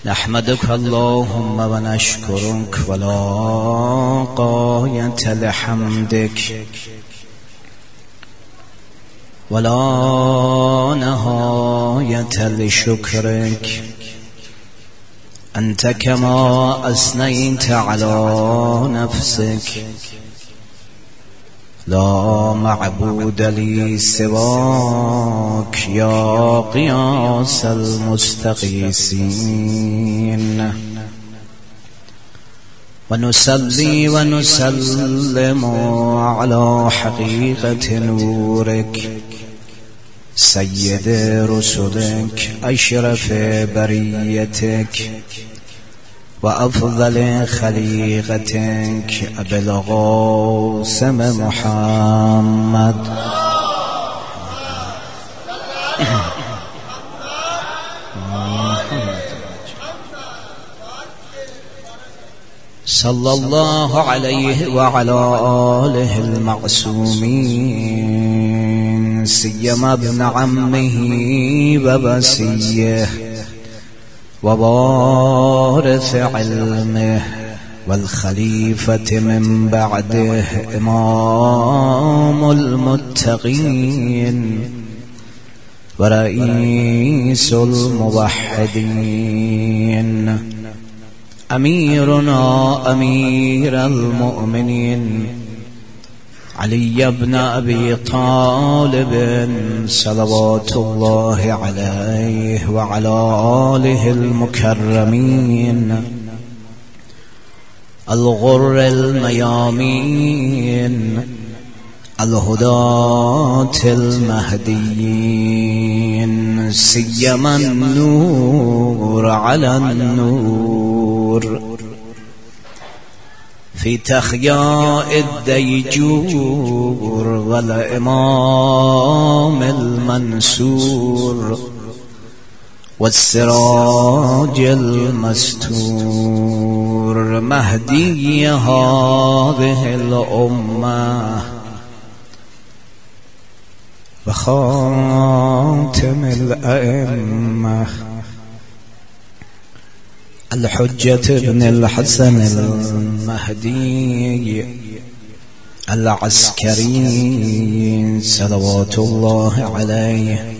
نحمدك اللهم ونشكرك ولا غاية لحمدك ولا نهاية لشكرك. أنت كما أثنيت على نفسك لا معبود لي سواك يا قياس المستغيثين. ونصلي ونسلم على حقيقة نورك سيد رسلك أشرف بريتك وأفضل خليقتك أبي القاسم محمد صلى الله عليه وعلى آله المعصومين سيما ابن عمه ووصيه ووارث علمه والخليفة من بعده إمام المتقين ورئيس الموحدين أميرنا أمير المؤمنين علي بن أبي طالب صلوات الله عليه وعلى آله المكرمين الغر الميامين الهداة المهديين سيما النور على النور في تخياء الديجور والإمام المنصور والسراج المستور مهدي هذه الأمة وخاتم الأئمة الحجة ابن الحسن المهدي العسكري صلوات الله عليه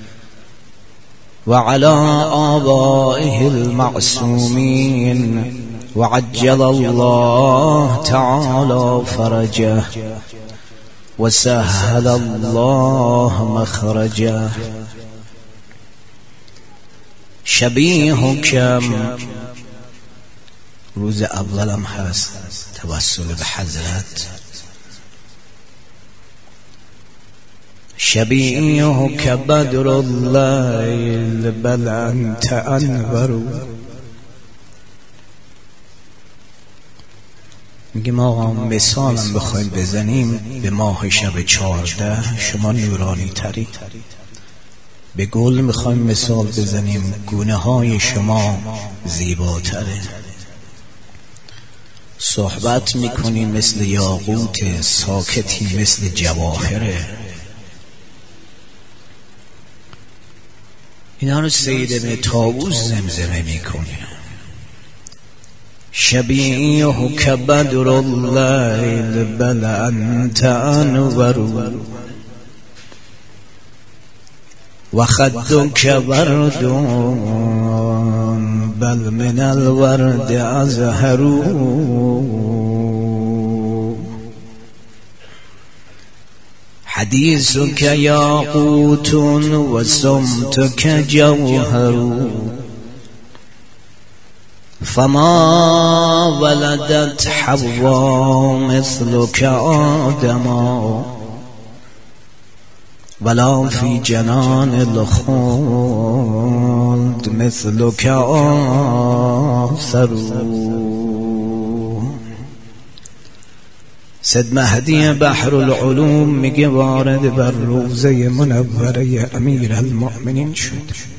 وعلى آبائه المعصومين وعجل الله تعالى فرجه وسهل الله مخرجه. شبیهکم روز اولم هست توسل به حضرت. شبیهک بدر اللیل بل انت انور. میگیم آقا مثالم بخوایم بزنیم به ماه شب 14 شما نورانی تری. به گل میخوایم مثال بزنیم گونه های شما زیباتره. صحبت میکنیم مثل یاقوت، ساکتی مثل جواهره. اینا رو سید ابن طاووس زمزمه میکنه. شبیهک بدر اللیل بل انت انور و خدک ورد بل من الورد ازهر. حدیثک یاقوت و صمتک جوهر فما ولدت حوا مثلك آدما ولا في جنان الخلد مثلك آثر. سید مهدی بحر العلوم میگه وارد بر روضه منوره امیر المؤمنین شد.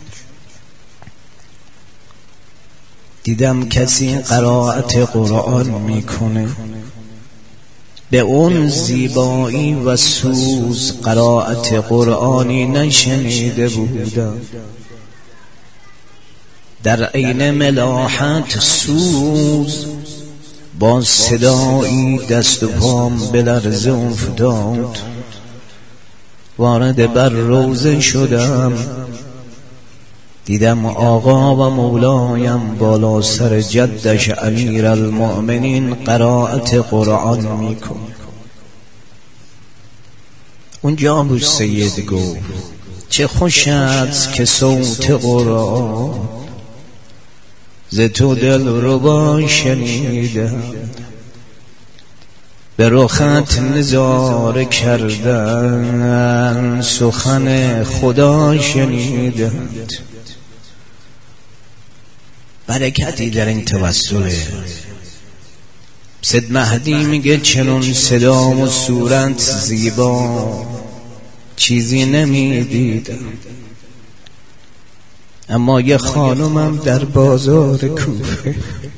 دیدم کسی قرائت قرآن میکنه به اون زیبایی و سوز قرائت قرآنی نشنیده بودم. در عین ملاحت سوز با صدایی دست و پام به لرزه افتاد. وارد بر روزه شدم، دیدم آقا و مولایم بالا سر جدش امیر المؤمنین قرائت قرآن میکن. اونجا ابو سید گفت چه خوش است که صوت قرآن ز تو دل ربا شنیدم، به رخت نظاره کردن سخن خدا شنیدم. برکتی در این توسله. سید مهدی میگه چنون صدا و صورت زیبا چیزی نمیدیدم، اما یه خانمم در بازار کوفه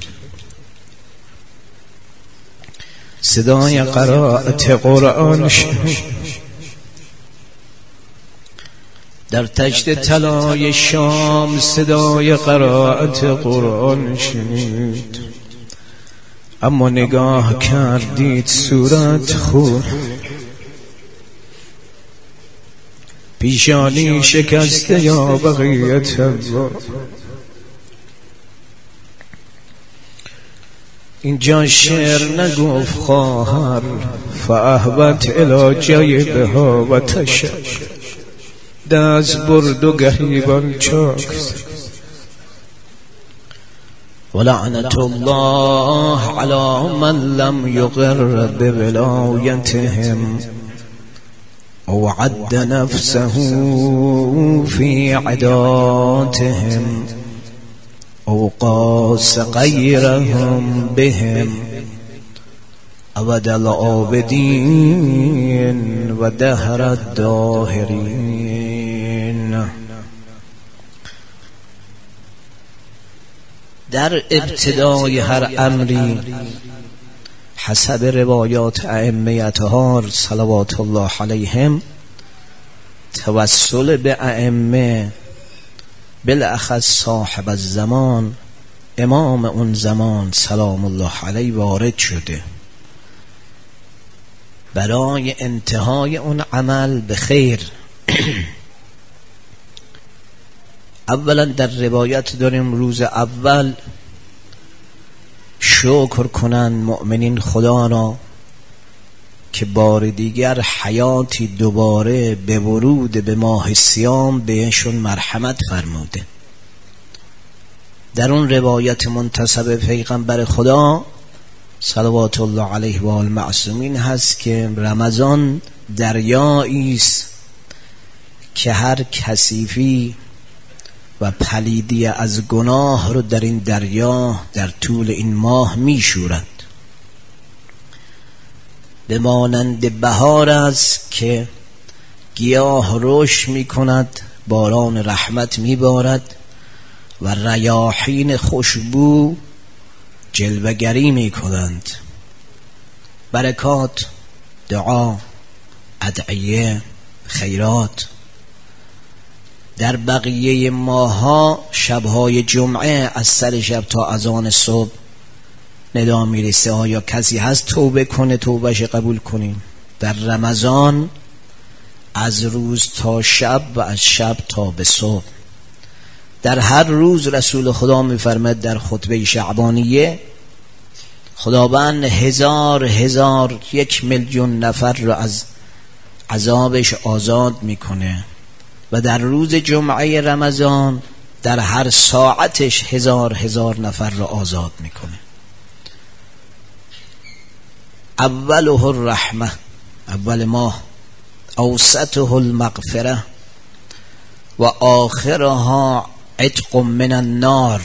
صدای قرائت قرآن شنید. در تشت طلای شام صدای قرائت قرآن شنید، اما نگاه کردید صورت خور، پیشانی شکسته یا بقیت الله. اینجا شعر نگفت خواهر فاهبت الی جیبها و تشک، دست برد و گریبان چاک. ولعنت الله علی من لم یقر بولایتهم او عد نفسه فی عداتهم او قاس غیرهم بهم ابد العابدین و دهر الداهرین. در ابتدای هر امری حسب روایات ائمه اطهار صلوات الله علیهم توسل به ائمه بالاخص صاحب الزمان امام اون زمان سلام الله علیه وارد شده برای انتهای اون عمل به خیر. اولا در روایت داریم روز اول شکر کنن مؤمنین خدا را که بار دیگر حیاتی دوباره به ورود به ماه صیام بهشون مرحمت فرموده. در اون روایت منتسب پیغمبر خدا صلوات الله علیه و آل معصومین هست که رمضان دریایی است که هر کثیفی و پلیدی از گناه رو در این دریا در طول این ماه میشورد. به مانند بهار است که گیاه رشد میکند، باران رحمت میبارد و ریاحین خوشبو جلوه‌گری میکنند. برکات، دعا، ادعیه، خیرات. در بقیه ماها شبهای جمعه از سر شب تا اذان صبح ندا میرسه آیا کسی هست توبه کنه توبهش قبول کنیم. در رمضان از روز تا شب و از شب تا به صبح. در هر روز رسول خدا میفرماید در خطبه شعبانیه خداوند هزار 1,000,000 نفر رو از عذابش آزاد میکنه و در روز جمعه رمضان در هر ساعتش 1000 نفر رو آزاد میکنه. اوله الرحمه، اول ماه، اوسطه المغفره و آخرها عتق من النار.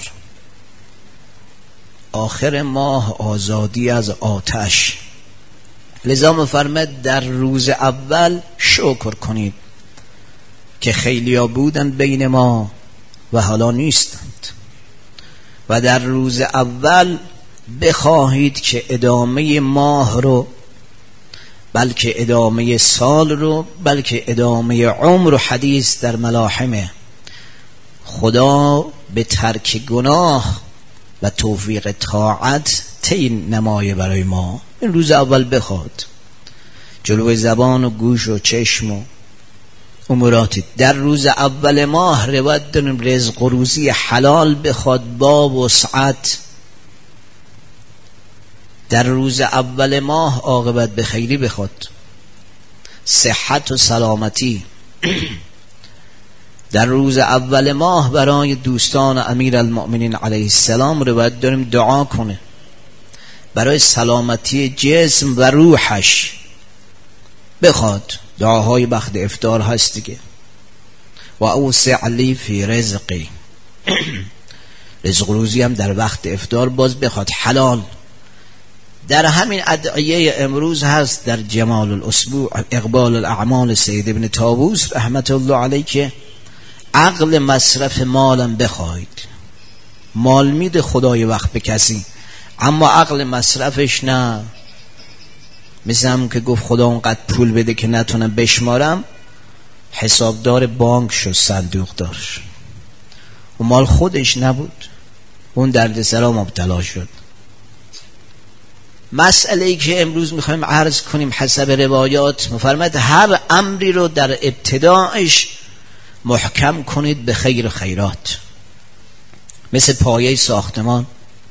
آخر ماه آزادی از آتش. لذا مفرمد در روز اول شکر کنید که خیلیا بودند بین ما و حالا نیستند و در روز اول بخواهید که ادامه ماه رو بلکه ادامه سال رو بلکه ادامه عمر و حدیث در ملاحمه خدا به ترک گناه و توفیق طاعت تعیین نمایه برای ما. این روز اول بخواد جلوی زبان و گوش و چشم و اموراتی. در روز اول ماه روایت داریم رزق و روزی حلال بخواد با وسعت. در روز اول ماه عاقبت به خیری بخواد، صحت و سلامتی. در روز اول ماه برای دوستان امیر المؤمنین علیه السلام روایت داریم دعا کنه برای سلامتی جسم و روحش بخواد. دعاهای وقت افطار هست دیگه. و اوسع لی فی رزقی. رزق روزی هم در وقت افطار باز بخواد حلال. در همین ادعیه امروز هست در جمال الاسبوع اقبال الاعمال سید ابن طاووس رحمت الله علیه که عقل مصرف مالم بخواید. مال میده خدای وقت به کسی، اما عقل مصرفش نه. مثل هم که گفت خدا اونقدر پول بده که نتونم بشمارم، حسابدار بانک شد صندوق دارش و مال خودش نبود، اون دردسرا مبتلا شد. مسئله ای که امروز میخوایم عرض کنیم حسب روایات مفرماد هر امری رو در ابتداعش محکم کنید به خیر خیرات. مثل پایه ساختمان،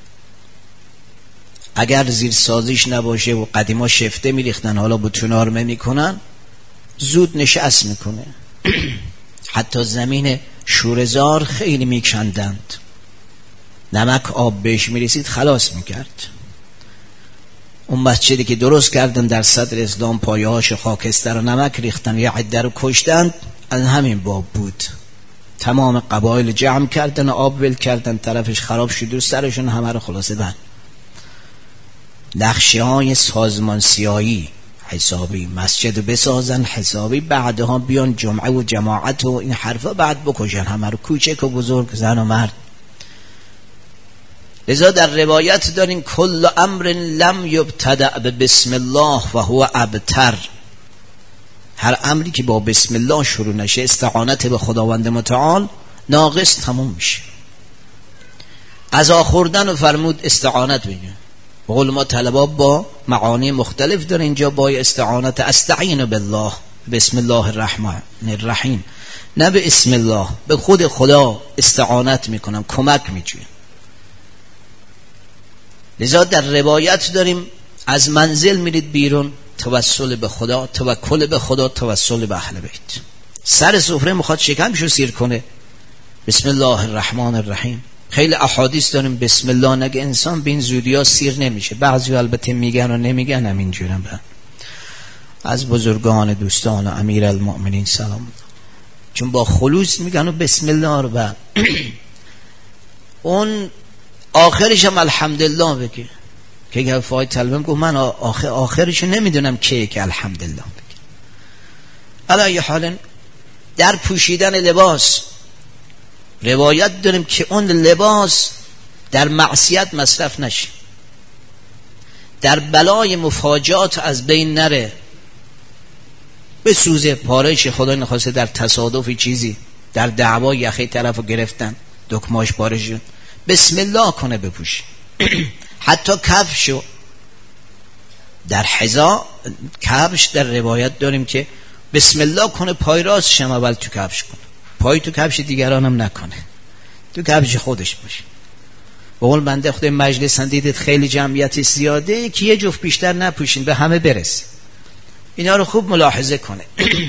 اگر زیر سازیش نباشه و قدیما شفته میریختن حالا بتونارمه میکنن زود نشست میکنه. حتی زمین شورزار خیلی میکندند، نمک آب بهش میرسید خلاص میکرد. اون مسجدی که درست کردن در صدر اسلام پایه‌هاش خاکستر و نمک ریختن، یه عده رو کشتن، از همین باب بود. تمام قبایل جمع کردن و آب ول کردن، طرفش خراب شد و سرشون همه رو خلاصه بند. نقشه های سازمان سیایی حسابی، مسجد بسازن حسابی، بعدها بیان جمعه و جماعت و این حرفا بعد بکشن همه رو، کوچک و بزرگ، زن و مرد. لذا در روایت دارین کل امر لم یبتدأ بسم الله و هو ابتر. هر امری که با بسم الله شروع نشه، استعانت به خداوند متعال، ناقص تموم میشه. غذا خوردن و فرمود استعانت بگن. بقول ما طلبا با معانی مختلف داره اینجا با استعانت. استعین بالله، بسم الله الرحمن الرحیم، نه به اسم الله، به خود خدا استعانت میکنم، کمک میجویم. لذا در روایت داریم از منزل میرید بیرون، توسل به خدا، توکل به خدا، توسل به اهل بیت. سر سفره میخواد شکمشو سیر کنه، بسم الله الرحمن الرحیم. خیلی احادیث داریم بسم الله نگه انسان به این زودیا سیر نمیشه. بعضی البته میگن و نمیگن، همینجورم به از بزرگان دوستان و امیر المؤمنین سلام، چون با خلوص میگن و بسم الله رو و اون آخرش هم الحمدلله بگه. که اگر فای طلبم گفت من آخرش نمیدونم که الحمدلله بگه. علی حال در پوشیدن لباس روایت داریم که اون لباس در معصیت مصرف نشه، در بلای مفاجات از بین نره، به سوزه پارهش خدا نخواسته در تصادفی چیزی در دعوا یخی طرفو گرفتن دکماش پاره شد، بسم الله کنه بپوشه. حتی کفشو در حذا کفش در روایت داریم که بسم الله کنه، پای راستش هم اول تو کفش کنه، پای تو کفش دیگران هم نکنه، تو کفش خودش باشه. بقول بنده خود مجلس دیدید خیلی جمعیت زیاده که یه جفت بیشتر نپوشین به همه برسه. اینا رو خوب ملاحظه کنه.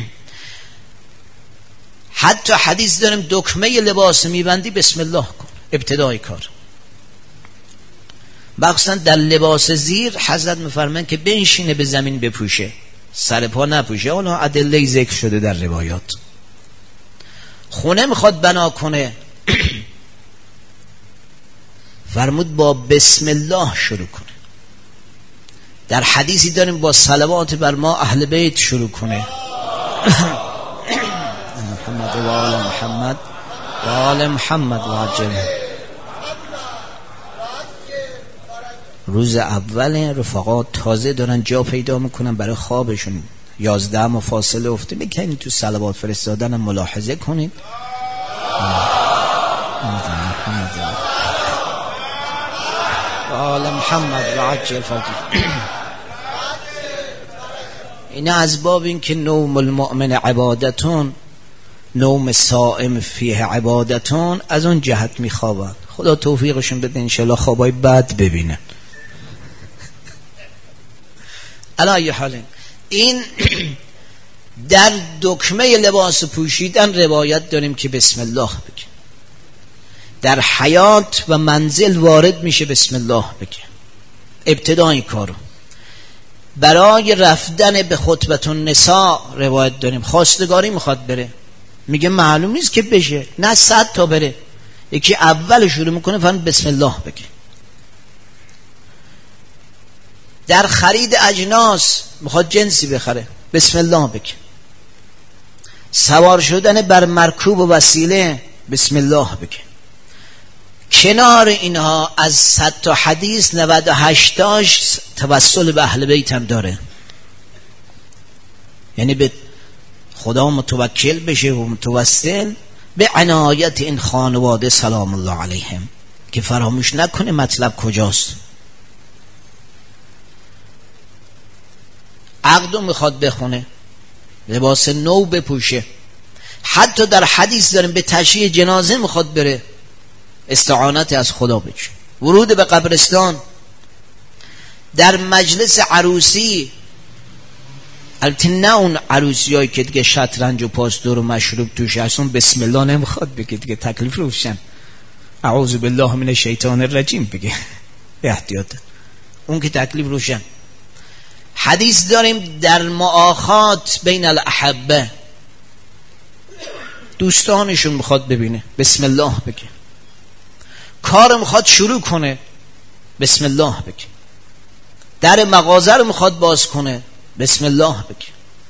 حتی حدیث داریم دکمه لباس میبندی بسم الله کن ابتدای کار. مخصوصا در لباس زیر حضرت میفرمایند که بنشینه به زمین بپوشه، سر پا نپوشه. اونها ادله ذکر شده در روایات. خونه میخواد بنا کنه فرمود با بسم الله شروع کنه. در حدیثی داریم با صلوات بر ما اهل بیت شروع کنه. محمد و آل محمد و آل محمد و عجل. روز اول رفقا تازه دارن جا پیدا میکنن برای خوابشون، 11 مفاصله افته. میکنید تو صلوات فرستادن ملاحظه کنید. آل محمد و عجل فرجه. این از باب این که نوم المؤمن عبادتون، نوم صائم فیه عبادتون، از اون جهت میخوابن. خدا توفیقشون بده انشالله خوابای بد ببینن. علی حال این در دکمه لباس پوشیدن روایت داریم که بسم الله بگه. در حیات و منزل وارد میشه بسم الله بگه ابتدای کارو. برای رفتن به خطبه النساء روایت داریم خواستگاری میخواد بره، میگه معلوم نیست که بشه، نه 100 تا بره، یکی اول شروع میکنه فرمود بسم الله بگه. در خرید اجناس میخواد جنسی بخره، بسم الله بگه. سوار شدن بر مرکوب و وسیله، بسم الله بگه. کنار اینها از 100 تا حدیث 98 تاش توسل به اهل بیت هم داره، یعنی به خدا متوکل بشه و متوسل به عنایت این خانواده سلام الله علیهم، که فراموش نکنه مطلب کجاست. عقدو میخواد بخونه، لباس نو بپوشه. حتی در حدیث داریم به تشییع جنازه میخواد بره، استعانت از خدا بچه. ورود به قبرستان، در مجلس عروسی، البته نه اون عروسی هایی که دیگه شطرنج و پاستور و مشروب توش هستون، بسم الله نمیخواد بگه، دیگه تکلیف روشن، اعوذ بالله من الشیطان الرجیم بگه، احتیاط، اون که تکلیف روشن. حدیث داریم در مؤاخات بین الاحبه، دوستانشون میخواد ببینه، بسم الله بگه. کار میخواد شروع کنه، بسم الله بگه. در مغازه رو میخواد باز کنه، بسم الله بگه.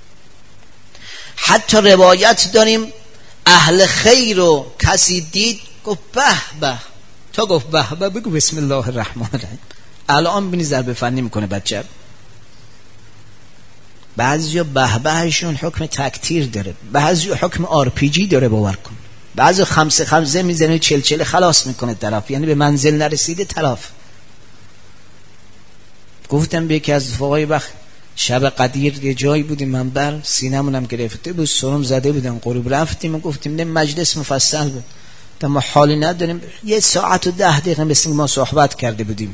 حتی روایت داریم اهل خیر رو کسی دید گفت به به، تا گفت به به بگو بسم الله الرحمن الرحیم. الان بینی ضرب فنی میکنه بچه. بعضیا به بهشون حکم تکتیر داره، بعضیا حکم RPG داره، باور کن. بعضی خمسه میزنه 40 خلاص میکنه طرف، یعنی به منزل نرسیده طرف. گفتم به یکی از رفقای وقت شب قدیر یه جایی بودیم منبر، سینمونم گرفته بود، سرم زده بودن، غروب رفتیم و گفتیم نه مجلس مفصل بود، تا ما حالی نداریم، 1 ساعت و 10 دقیقه مثل ما صحبت کرده بودیم.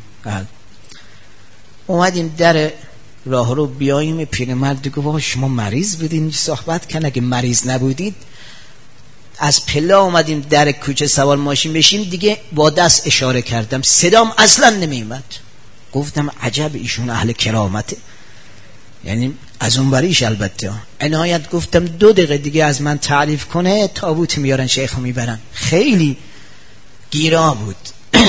اومدیم در راه رو بیاییم، پیرمرد گفت شما مریض بودین صحبت کن، اگه مریض نبودید از پله اومدیم در کوچه سوار ماشین بشیم، دیگه با دست اشاره کردم، صدام اصلا نمیومد. گفتم عجب ایشون اهل کرامته، یعنی از اون بریش. البته عنایت گفتم 2 دقیقه دیگه از من تعریف کنه تابوت میارن شیخو میبرن، خیلی گیرا بود.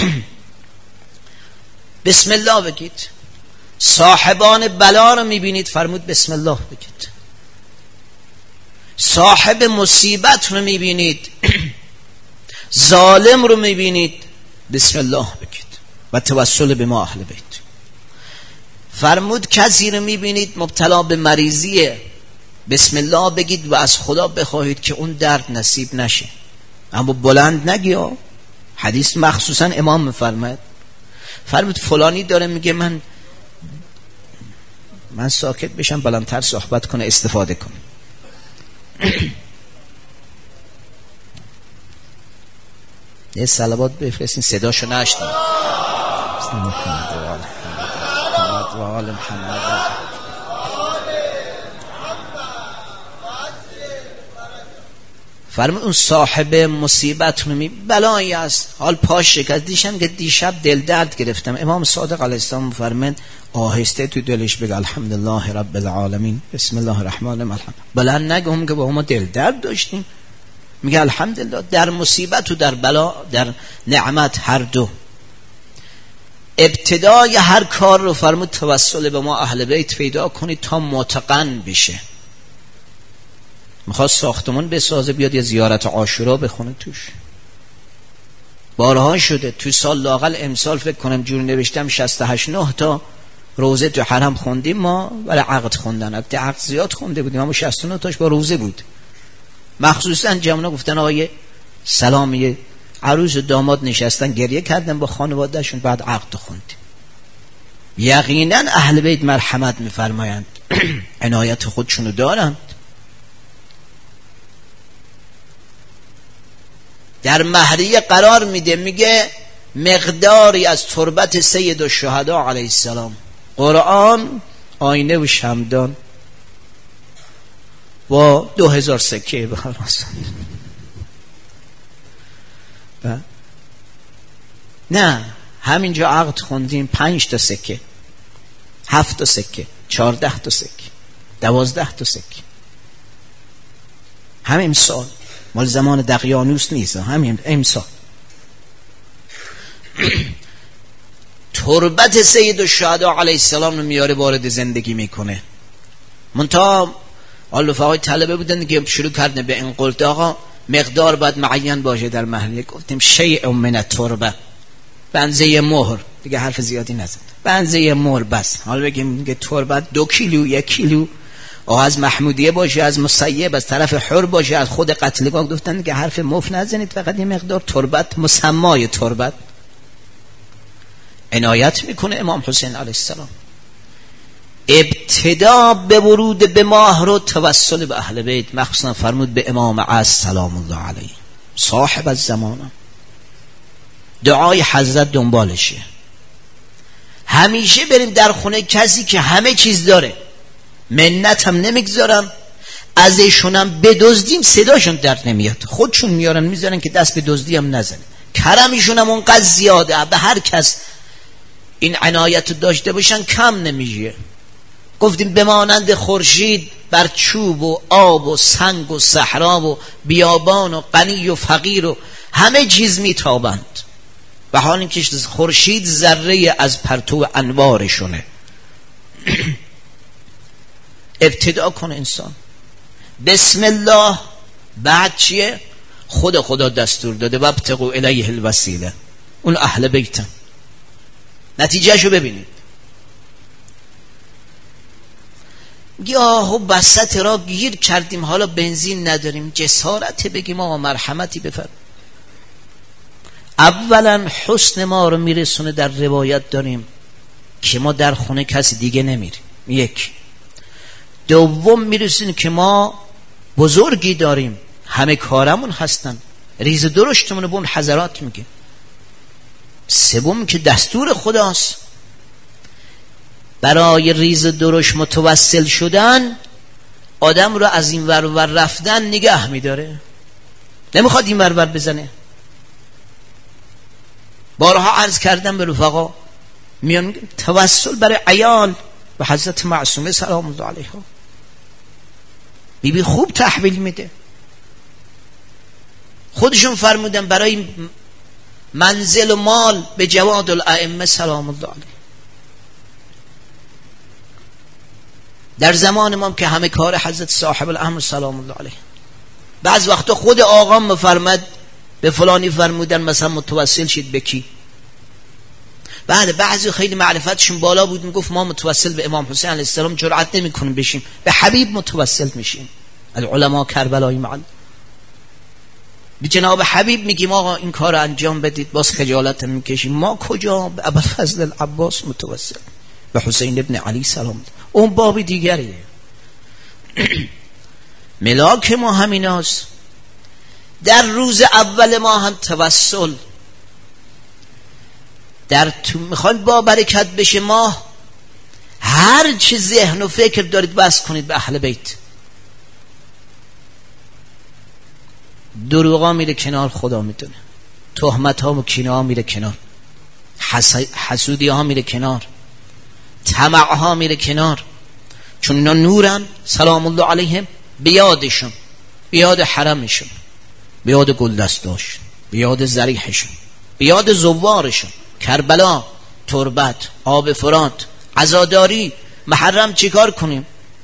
بسم الله بگید. صاحبان بلا رو میبینید فرمود بسم الله بگید. صاحب مصیبت رو میبینید، ظالم رو میبینید، بسم الله بگید و توسل به ما اهل بیت. فرمود کسی رو میبینید مبتلا به مریضیه، بسم الله بگید و از خدا بخواهید که اون درد نصیب نشه، اما بلند نگیا. حدیث مخصوصا امام میفرماید، فرمود فلانی داره میگه من ساکت بشم بلندتر صحبت کنه، استفاده کنه. یه صلوات بفرستین صداشو نشنم. فرمود اون صاحب مصیبت رو بلایی است، حال پاش شکست. دیشب دل درد گرفتم. امام صادق علیه السلام فرمود آهسته تو دلش بگه الحمدلله رب العالمین بسم الله الرحمن الرحیم. بلند نگم که با ما دل درد داشتیم، میگه الحمدلله در مصیبت و در بلا، در نعمت، هر دو. ابتدای هر کار رو فرمود توسل به ما اهل بیت پیدا کنید تا متقن بشه. میخواد ساختمون بسازه، بیاد یه زیارت عاشورا بخونه توش. بارها شده تو سال لاقل امسال فکر کنم جور نوشتم 68-9 تا روزه تو حرم خوندیم ما، ولی عقد خوندن. البته عقد زیاد خونده بودیم اما 69 تاش با روزه بود. مخصوصا جمعنا گفتن آقای سلامی عروس و داماد نشستن گریه کردن با خانوادهشون، بعد عقد خوندیم. یقینا اهل بیت مرحمت میفرمایند عنایت خودشونو دارند. در مهریه قرار میده، میگه مقداری از تربت سید الشهدا علیه السلام، قرآن، آینه و شمدان با 2000 سکه نه همینجا عقد خوندیم 5 تا سکه، 7 تا سکه، 14 تا سکه، 12 تا سکه. همین سال مال زمان دقیانوس نیست، همین امسال تربت سید الشهدا علیه السلام رو میاره وارد زندگی میکنه. منتها رفقای طلبه بودن که شروع کردن به این قلت آقا مقدار باید معین باشه در محلیه. گفتیم شیء من التربه، بنزه مهر، دیگه حرف زیادی نزد، بنزه مهر بس. حالا بگیم که تربت 2 کیلو 1 کیلو از محمودیه باشه، از مسیب، از طرف حر باشه، از خود قتلگاه. گفتن که حرف مف نزنید، فقط یه مقدار تربت، مسمای تربت عنایت میکنه امام حسین علیه السلام. ابتدا به ورود به ماه رو توسل به اهل بیت، مخصوصا فرمود به امام عصر سلام الله علیه، صاحب الزمانه، دعای حضرت دنبالشه. همیشه بریم در خونه کسی که همه چیز داره، منت هم نمیگذارن، ازشونم بدزدیم صداشون در نمیاد، خودشون میارن میذارن که دست به دزدی هم نزنه. کرمشون هم اونقدر زیاده، به هر کس این عنایت داشته باشن کم نمیشه. گفتیم بمانند خورشید بر چوب و آب و سنگ و صحرا و بیابان و غنی و فقیر و همه چیز میتابند، و حال اینکه خورشید ذره از پرتو انوارشونه. ابتدا کن انسان بسم الله، بعد چیه؟ خدا دستور داده وابتغوا الیه الوسیله، اون اهل بیتن. نتیجهشو ببینید. یاهو بسط را گیر کردیم، حالا بنزین نداریم، جسارت بگیم آقا مرحمتی بفرم. اولا حسن ما رو میرسونه، در روایت داریم که ما در خونه کسی دیگه نمیریم، یک. دوم میرسونه که ما بزرگی داریم، همه کارمون هستن، ریز درشتمون رو به اون حضرات میگه. سوم که دستور خداست. برای ریز درشت متوسل شدن آدم رو از این ور ور رفتن نگه میداره، نمیخواد این ور ور بزنه. بارها عرض کردم به رفقا، میان توسل برای عیال به حضرت معصومه سلام الله علیها، بیبی خوب تحویل میده. خودشون فرمودن برای منزل و مال به جواد الائمه سلام الله علیه. در زمان ما که همه کار حضرت صاحب الامر سلام الله علیه. بعض وقتا خود آقا مفرمد به فلانی فرمودن مثلا متوسل شید به کی. بعضی خیلی معرفتشون بالا بود، میگفت ما متوسل به امام حسین علیه السلام جرأت نمیکنیم بشیم، به حبیب متوسل میشیم. العلماء کربلای معل، به جناب حبیب میگیم آقا این کار انجام بدید، باز خجالت میکشیم. ما کجا به ابوالفضل العباس متوسل، به حسین ابن علی سلام، اون باب دیگریه. ملاک ما همیناست. در روز اول ما هم توسل، در تو میخواید با برکت بشه ماه، هر چی ذهن و فکر دارید بس کنید به اهل بیت. دروغا میره کنار، خدا میدونه. تهمت ها و کینه ها میره کنار، حسودی ها میره کنار، طمع ها میره کنار، چون اینا نورن سلام الله علیهم. بیادشون، بیاد حرمشون، بیاد گلدستاشون، بیاد زریحشون، بیاد زوارشون، کربلا، تربت، آب فرات، عزاداری، محرم چیکار کنیم؟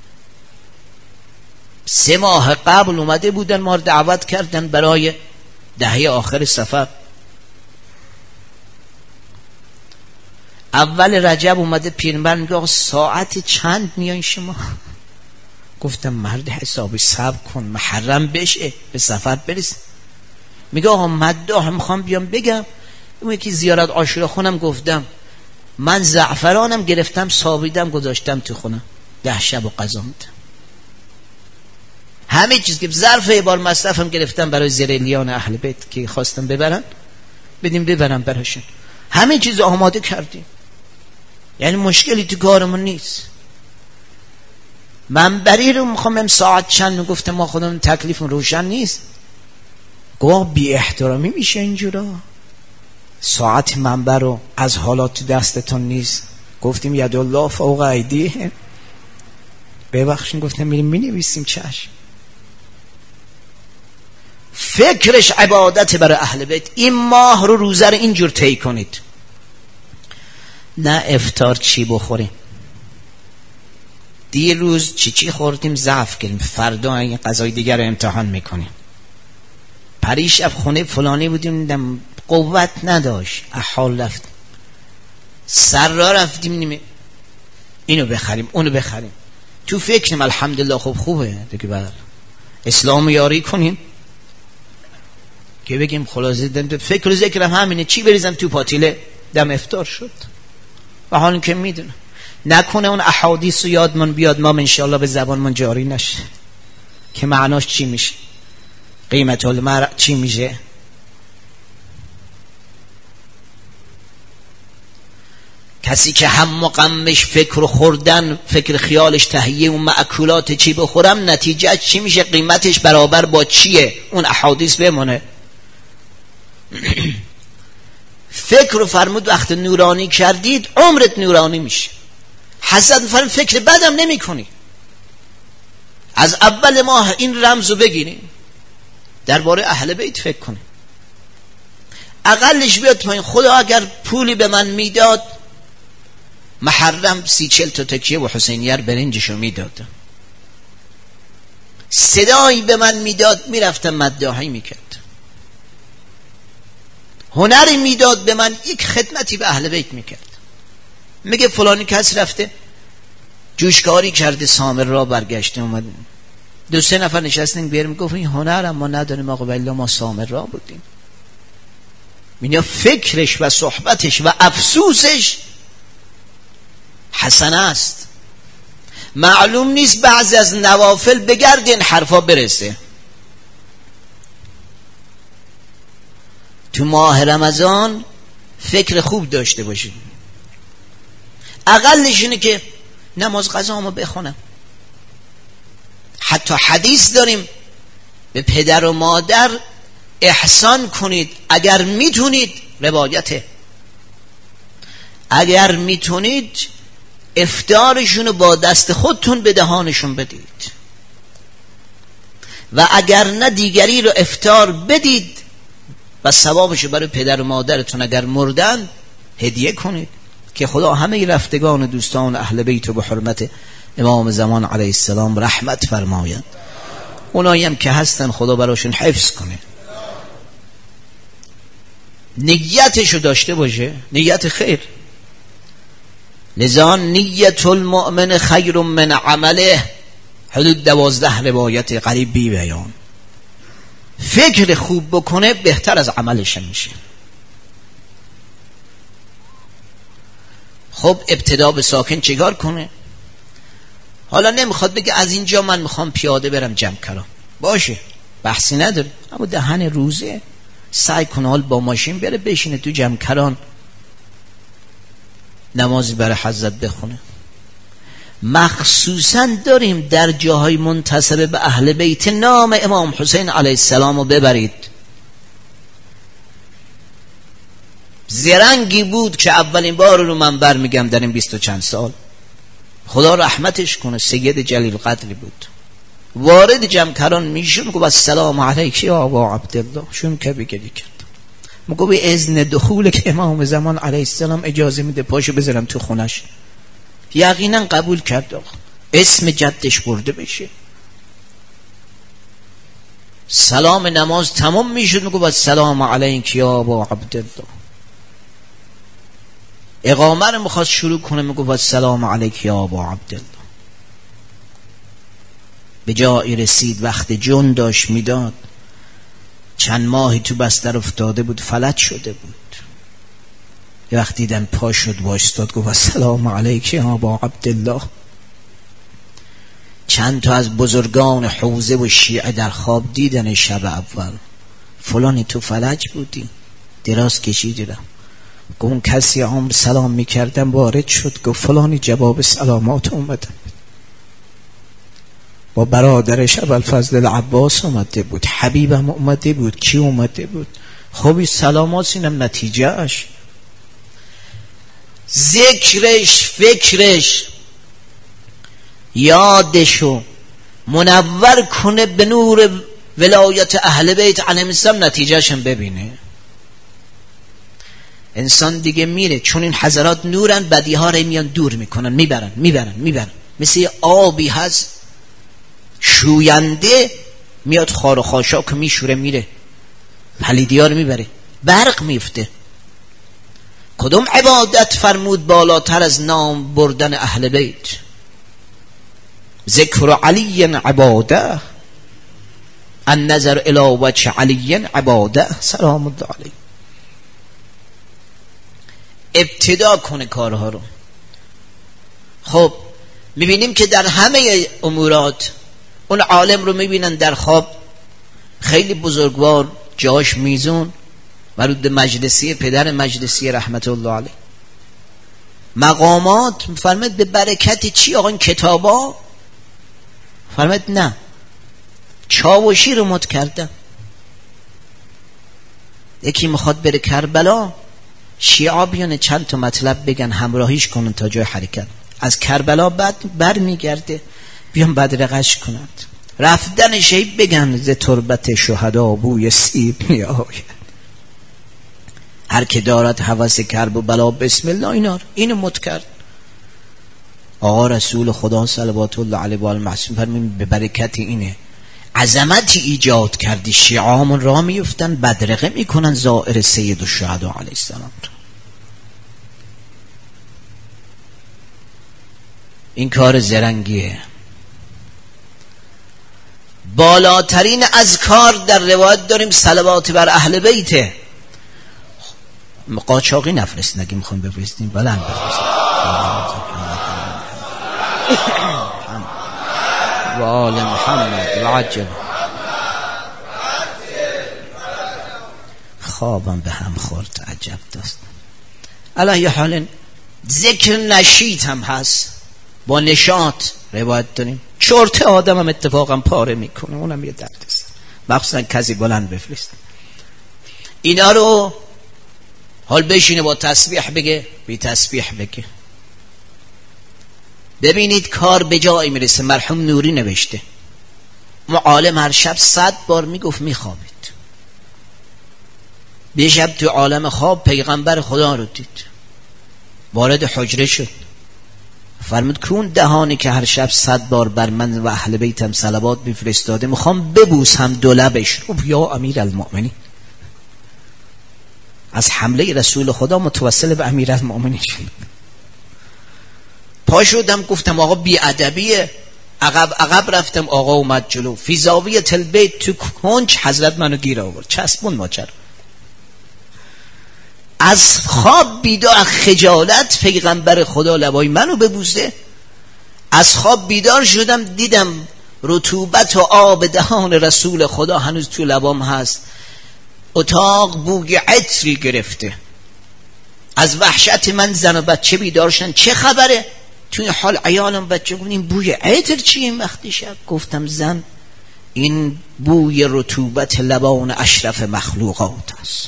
3 ماه قبل اومده بودن ما رو دعوت کردن برای دهه آخر سفر. اول رجب اومده پیرمرد میگه آقا ساعت چند میایین شما؟ گفتم مرد حسابی صبر کن محرم بشه به سفر برس. میگه آقا مداح میخوام بیام بگم. اون یکی زیارت عاشورا خونم گفتم من زعفرانم گرفتم صابیدم گذاشتم تو خونه 10 شب و قضا میدم. همه چیز که ظرف یه بار مصرفم گرفتم برای زریلیان اهل بیت که خواستم ببرن بدیم ببرم براشون. همه چیز آماده کردیم، یعنی مشکلی تو کارمون نیست. منبری رو میخوام ساعت چند میگفتم ما خودمون تکلیفمون روشن نیست. گوه بی احترامی میشه اینجورا. ساعت منبر رو از حالات دستتون نیست گفتیم ید الله فوق ایدیهم، ببخشین گفتم میریم مینویسیم. چشم. فکرش عبادت برای اهل بیت. این ماه رو روزه رو اینجور طی کنید، نه افطار چی بخوریم. دیروز چی خوردیم ضعف کردیم، فردا این غذای دیگر رو امتحان میکنیم. پریشب خونه فلانی بودیم دیدم قوت نداشت، احال رفتیم سر را رفتیم اینو بخریم اونو بخریم. تو فکریم الحمدلله خوبه دیگه، بعد اسلام یاری کنیم که بگیم خلاصه فکر و ذکرم همینه، چی بریزم تو پاتیله دم افطار شد. و حالا که میدونم نکنه اون احادیث رو یادمون بیاد ما انشاءالله به زبانمون جاری نشه که معناش چی میشه، قیمت المرء چی میشه. کسی که هم غمش فکر و خوردن، فکر خیالش تهیه اون مأکولات چی بخورم، نتیجه چی میشه، قیمتش برابر با چیه، اون احادیث بمونه. فکر رو فرمود وقت نورانی کردید عمرت نورانی میشه. حسد فرمود فکر بدم نمی کنی. از اول ماه این رمز رو بگیریم درباره اهل بیت فکر کنیم. اقلش بیاد پایین خدا اگر پولی به من میداد محرم 30-40 تا تکیه و حسینیه برنجشو میداد، صدایی به من میداد میرفتم مداحی میکرد، هنری میداد به من یک خدمتی به اهل بیت میکرد. میگه فلانی کس رفته جوشکاری کرده سامر را برگشته اومد 2-3 نفر نشستن بیار میگفت این هنر ما نداریم آقا ولی ما سامر را بودیم. میگه فکرش و صحبتش و افسوسش حسن است. معلوم نیست بعضی از نوافل بگرد این حرفا برسه. تو ماه رمضان فکر خوب داشته باشید. اقلش اینه که نماز قضامو بخونم. حتی حدیث داریم به پدر و مادر احسان کنید اگر میتونید، روایته اگر میتونید افطارشونو با دست خودتون به دهانشون بدید و اگر نه دیگری رو افطار بدید و ثوابشو برای پدر و مادرتون اگر مردن هدیه کنید که خدا همه رفتگان و دوستان اهل بیت و به حرمت امام زمان علیه السلام رحمت فرماید. اونایی هم که هستن خدا براشون حفظ کنه. نیتشو داشته باشه، نیت خیر. لذا نیت المؤمن خیر من عمله، حدود 12 روایت قریب بی بیان. فکر خوب بکنه بهتر از عملش میشه. خب ابتدا به ساکن چیکار کنه؟ حالا نمیخواد بگه از اینجا من میخوام پیاده برم جمکران، باشه بحثی نداره، اما دهن روزه سعی کنه حال با ماشین بره بشینه تو جمکران نمازی برای حضرت بخونه. مخصوصا داریم در جاهای منتسب به اهل بیت نام امام حسین علیه السلام رو ببرید. زرنگی بود که اولین بار رو من برمیگم در این 20 و چند سال، خدا رحمتش کنه، سید جلیل قدری بود. وارد جمکران میشون گفت السلام علیک یا ابا عبدالله، شون که بگیری کرد مگو به اذن دخول که امام زمان علیه السلام اجازه میده پاشو بذارم تو خونش. یقینا قبول کرد آقا. اسم جدش برده بشه. سلام نماز تمام میشد میگو السلام علیک یا ابا عبدالله. اقامه رو میخواست شروع کنه میگو السلام علیک یا ابا عبدالله. به جایی رسید وقت جون داشت میداد، چند ماهی تو بستر افتاده بود، فلج شده بود. یه وقت دیدن پا شد وایستاد گفت السلام علیک یا ابا عبدالله. چند تا از بزرگان حوزه و شیعه در خواب دیدن شب اول. فلانی تو فلج بودی؟ دراز کشیدم. گفت کسی عمر سلام میکردم وارد شد گفت فلانی جواب سلامات اومدم. با برادرش ابوالفضل العباس اومده بود، حبیبم اومده بود، کی اومده بود؟ خب سلامات اینم نتیجهش. ذکرش، فکرش، یادشو منور کنه به نور ولایت اهل بیت علیهم السلام، نتیجهشم ببینه. انسان دیگه میره، چون این حضرات نورن، بدیها رو میان دور میکنن، میبرن. مثل یه آبی هست شوینده، میاد خار و خاشاک میشوره میره، پلیدی ها رو میبره، برق میفته. کدوم عبادت فرمود بالاتر از نام بردن اهل بیت؟ ذکر علی عباده، النظر الی وجه علی عباده سلام الله علیه. ابتدا کنه کارها رو. خب میبینیم که در همه امورات اون عالم رو میبینن در خواب خیلی بزرگوار، جاش میزون، مربوط مجلسی، پدر مجلسی رحمت الله علیه. مقامات فرمود به برکت چی آقا این کتابا؟ فرمود نه، چاوشی رو مد کردم. یکی میخواد بره کربلا، شیعه بیانه چند تا مطلب بگن همراهیش کنن تا جای حرکت. از کربلا بعد بر میگرده بیان بدرقش کنند. رفتن شیب بگن ز تربت شهدا بوی سیب می آید. هر که دارد هوس کرب و بلا بسم الله اینو مد کرد. آقا رسول خدا صلوات الله علیه و آله معصوم فرمود به برکت اینه عظمتی ایجاد کردی، شیعامون را میفتن بدرقه میکنن زائر سید الشهدا علیه السلام. این کار زرنگیه. بالاترین اذکار در روایت داریم صلوات بر اهل بیته. قاچاقی نفرست، نگی میخوام بفرستیم بلند بفرستیم و آل محمد و عجل. خوابم به هم خورد، عجب دست. علیه حال ذکر نشیط هم هست، با نشاط روایت داریم. چرت آدم هم اتفاقا پاره میکنه، اونم یه درد است. مخصوصا کسی بلند بفرست اینا رو، حال بشینه با تسبیح بگه، بی تسبیح بگه. ببینید کار به جایی میرسه. مرحوم نوری نوشته معالم هر شب 100 بار میگفت میخوابید. به شب تو عالم خواب پیغمبر خدا رو دید، وارد حجره شد، فرمود کون دهانی که هر شب 100 بار بر من و اهل بیتم صلوات میفرستاده میخوام ببوسم دو لبش. یا امیر المؤمنین، از حمله رسول خدا متوسل به امیر المؤمنین شد. پا شدم گفتم آقا بی ادبیه، عقب رفتم، آقا اومد جلو. فی زاویه البیت تو کنج حضرت منو گیر آورد، چسبون ماجرا. از خواب بیدار، خجالت پیغمبر خدا لبای منو ببوسه. از خواب بیدار شدم دیدم رطوبت و آب دهان رسول خدا هنوز تو لبام هست. اتاق بوی عطری گرفته. از وحشت من زن و بچه بیدار شدن، چه خبره؟ توی حال عیالم بچه گفتن این بوی عطر چیه این وقتی شب؟ گفتم زن این بوی رطوبت لبان اشرف مخلوقات است.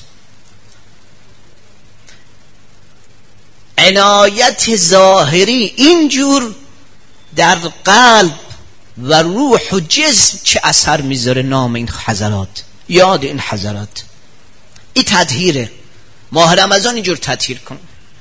عنایت ظاهری اینجور در قلب و روح و جسم چه اثر میذاره. نام این حضرات، یاد این حضرات، این تطهیره. ماه رمضان اینجور تطهیر کن.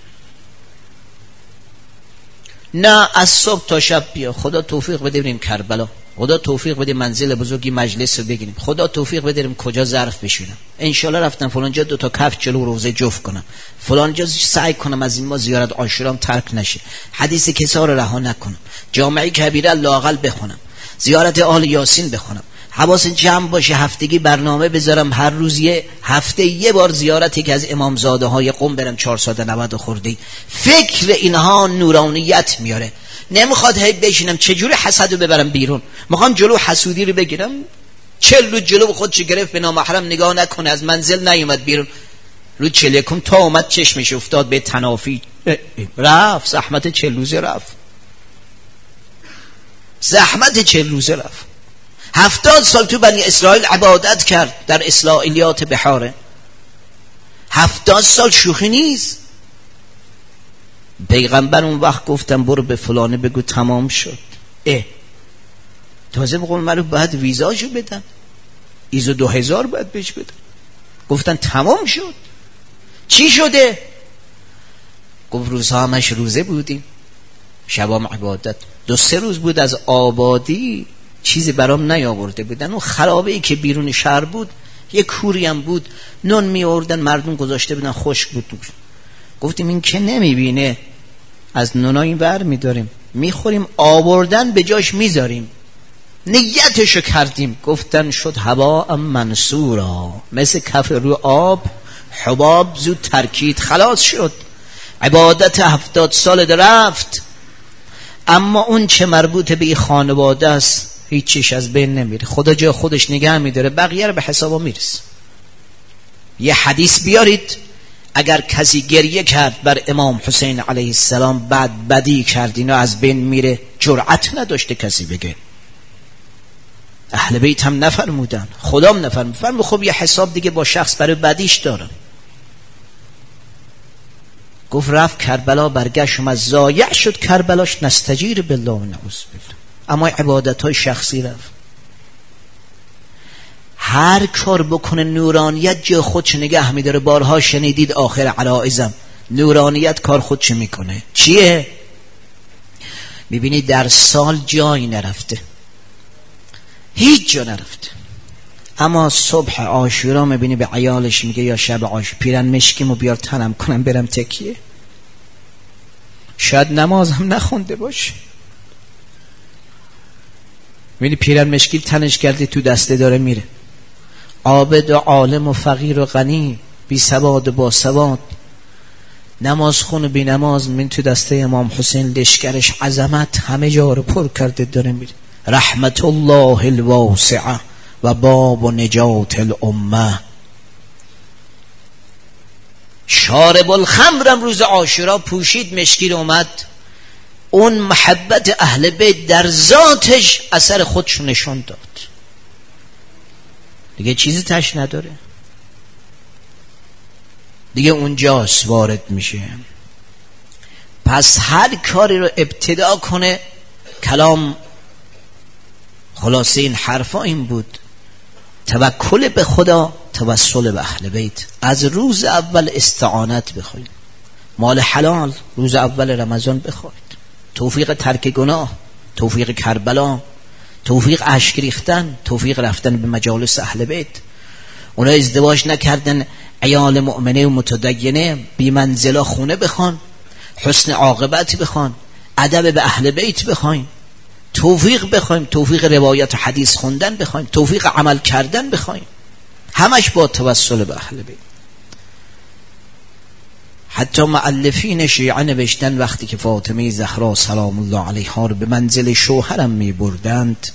نه از صبح تا شب بیا، خدا توفیق بده بریم کربلا، خدا توفیق بده منزل بزرگی مجلس رو بگیریم، خدا توفیق بده بریم کجا ظرف بشورم، انشالله رفتم فلان جا 2 تا کفش جلو روزه جفت کنم، فلان جا سعی کنم از این ما زیارت عاشورام ترک نشه، حدیث کسا رو رها نکنم، جامعه کبیره لااقل بخونم، زیارت آل یاسین بخونم، حواس جمع باشه، هفتگی برنامه بذارم هر روز هفته یه بار زیارتی که از امامزاده های قم برم 490 خورده. فکر اینها نورانیت میاره. نمیخواد هی بشینم چجوری حسدو ببرم بیرون، میخوام جلو حسودی رو بگیرم. 40 روز جلو خودش گرفت به نامحرم نگاه نکنه، از منزل نیومد بیرون، رو 41 تا اومد چشمش افتاد به تنافی، رفت. زحمت 40 روزه رفت، زحمت 40 روزه رفت. 70 سال تو بنی اسرائیل عبادت کرد در اسرائیلیات بحاره. 70 سال شوخی نیست. پیغمبر اون وقت گفتم برو به فلانه بگو تمام شد. تازه بقول منو باید ویزاشو بدن، ایزو 2000 باید بهش بدن. گفتن تمام شد. چی شده؟ گفت روزها همش روزه بودیم، شبام عبادت. 2-3 روز بود از آبادی چیزی برام نیاورده بودن. اون خرابه‌ای که بیرون شهر بود یه کوری هم بود، نون می‌آوردن مردم گذاشته بودن، خشک بود. گفتیم این که نمیبینه، از نونا این ور میداریم میخوریم، آوردن به جاش میذاریم. نیتشو کردیم، گفتن شد هوا منصورا، مثل کف رو آب حباب زود ترکید، خلاص شد. عبادت 70 سال رفت. اما اون چه مربوط به این خانواده است هیچ چیش از بین نمیره. خدا جا خودش نگه میداره، بقیه رو به حسابا میرسه. یه حدیث بیارید، اگر کسی گریه کرد بر امام حسین علیه السلام بعد بدی کرد اینا از بین میره، جرأت نداشته کسی بگه. اهل بیت هم نفرمودن، خدام نفرمود. خب یه حساب دیگه با شخص برای بدیش دارم. گفت رفت کربلا، برگشت اومد، ضایع شد کربلاش، نستجیر بالله و نعوذ بالله. اما عبادت‌های شخصی رفت. هر کار بکنه نورانیت جای خودش نگه میداره. بارها شنیدید آخر عرائزم، نورانیت کار خودش میکنه. چیه؟ میبینید در سال جایی نرفته، هیچ جا نرفته، اما صبح عاشورا میبینی به عیالش میگه یا شب عاشورا پیرن مشکیمو بیار تنم کنم برم تکیه. شاید نمازم نخونده باشه، میبینی پیرن مشکی تنش کرده تو دسته داره میره. عابد و عالم و فقیر و غنی، بی سواد و با سواد، نماز خون و بی نماز، من تو دسته امام حسین لشکرش عظمت همه جا رو پر کرده داره میره. رحمت الله الواسعه و باب و نجات الامه. شارب الخمرم روز عاشورا پوشید مشکی رو اومد. اون محبت اهل بیت در ذاتش اثر خودش نشون داد، دیگه چیزی تش نداره، دیگه اونجاست وارد میشه. پس هر کاری رو ابتدا کنه، کلام خلاصه این حرفا این بود: توکل به خدا، توسل به اهل بیت. از روز اول استعانت بخواید، مال حلال روز اول رمضان بخواید، توفیق ترک گناه، توفیق کربلا، توفیق اشک ریختن، توفیق رفتن به مجالس اهل بیت. اونا ازدواج نکردن، عیال مؤمنه و متدینه بی منزلا خونه بخوان، حسن عاقبت بخوان، ادب به اهل بیت بخواین، توفیق بخوایم، توفیق روایت و حدیث خوندن بخوایم، توفیق عمل کردن بخوایم، همش با توسل به اهل بیت. حتی مؤلفین شیعه نوشتن وقتی که فاطمه زهرا سلام الله علیها رو به منزل شوهرم می بردند،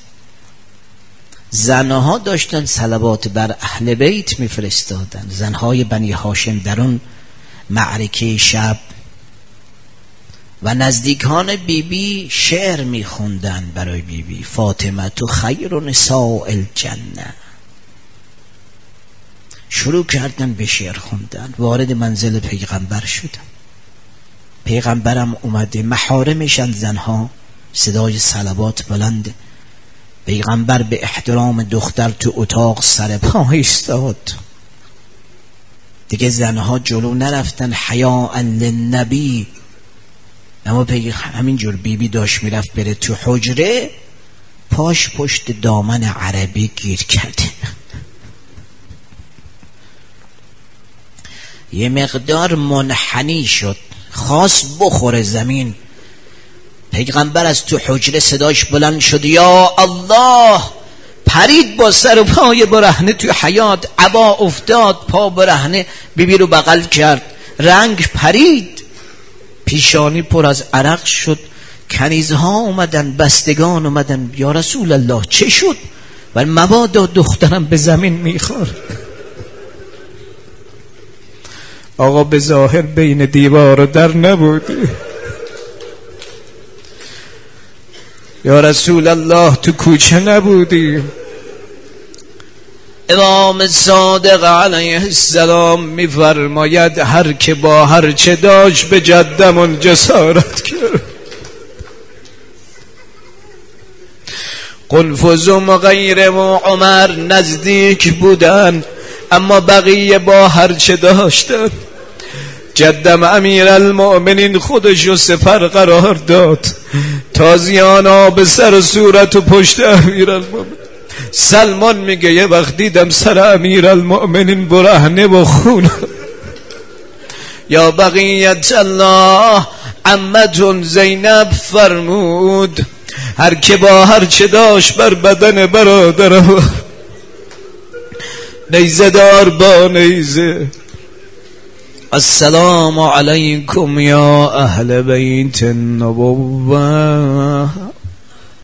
زنها داشتن صلوات بر اهل بیت می فرستادن. زنهای بنی هاشم در اون معرکه شب و نزدیکان بیبی شعر می خوندن برای بیبی: فاطمه تو خیر نساء الجنه. شروع کردن به شعر خوندن، وارد منزل پیغمبر شدن. پیغمبرم اومده، محارمشن زنها، صدای صلوات بلنده. پیغمبر به احترام دختر تو اتاق سر پا ایستاد. دیگه زنها جلو نرفتن حیاء للنبی، اما همینجور بیبی داشت میرفت بره تو حجره، پاش پشت دامن عربی گیر کرده، یه مقدار منحنی شد، خواست بخوره زمین. پیغمبر از تو حجره صداش بلند شد: یا الله، پرید با سر و پای برهنه توی حیاط، عبا افتاد، پا برهنه بیبی رو بغل کرد، رنگ پرید، پیشانی پر از عرق شد، کنیزها اومدن، بستگان اومدن، یا رسول الله چه شد؟ و مبادا دخترم به زمین میخوره. آقا به ظاهر بین دیوار و در نبودی. یا رسول الله تو کوچه نبودی. امام صادق علیه السلام میفرماید هر که با هر چه داشت به جدمون جسارت کرد. قنفذ غیر و عمر نزدیک بودن اما بقیه با هر چه داشتن. جدم امیرالمؤمنین خودشو سپر قرار داد، تازیان آب سر و صورت و پشت امیرالمؤمنین. سلمان میگه یه وقت دیدم سر امیرالمؤمنین برهنه و خون. یا بقیت الله، عمتون زینب فرمود هر که با هر چه داشت بر بدن برادر نیزه دار با نیزه. السلام علیکم یا اهل بیت النبوة.